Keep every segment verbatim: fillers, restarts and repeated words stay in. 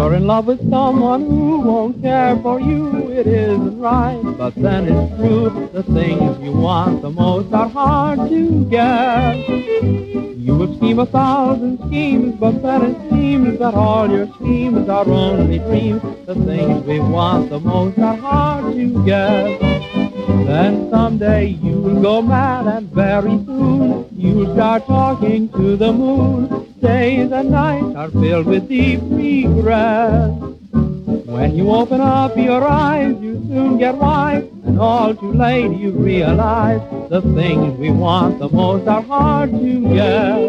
you're in love with someone who won't care for you, it isn't right. But then it's true, the things you want the most are hard to get. You will scheme a thousand schemes, but then it seems that all your schemes are only dreams. The things we want the most are hard to get. Then someday you'll go mad, and very soon you'll start talking to the moon. Days and nights are filled with deep regret. When you open up your eyes, you soon get wise, and all too late you realize the things we want the most are hard to get.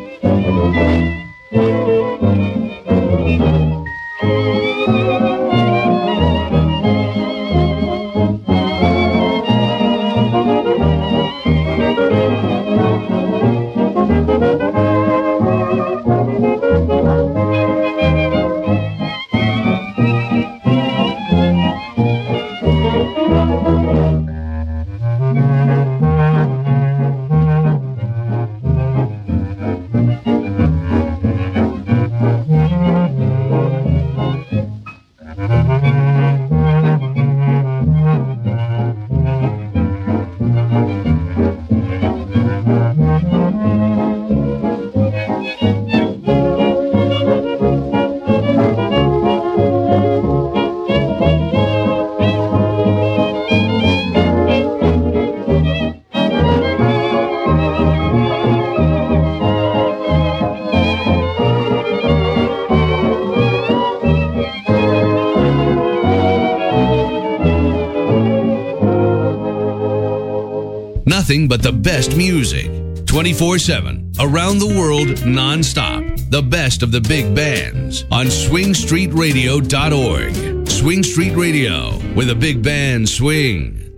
Nothing but the best music, twenty-four seven, around the world, non-stop. The best of the big bands on swing street radio dot org. Swing Street Radio, where the big bands swing.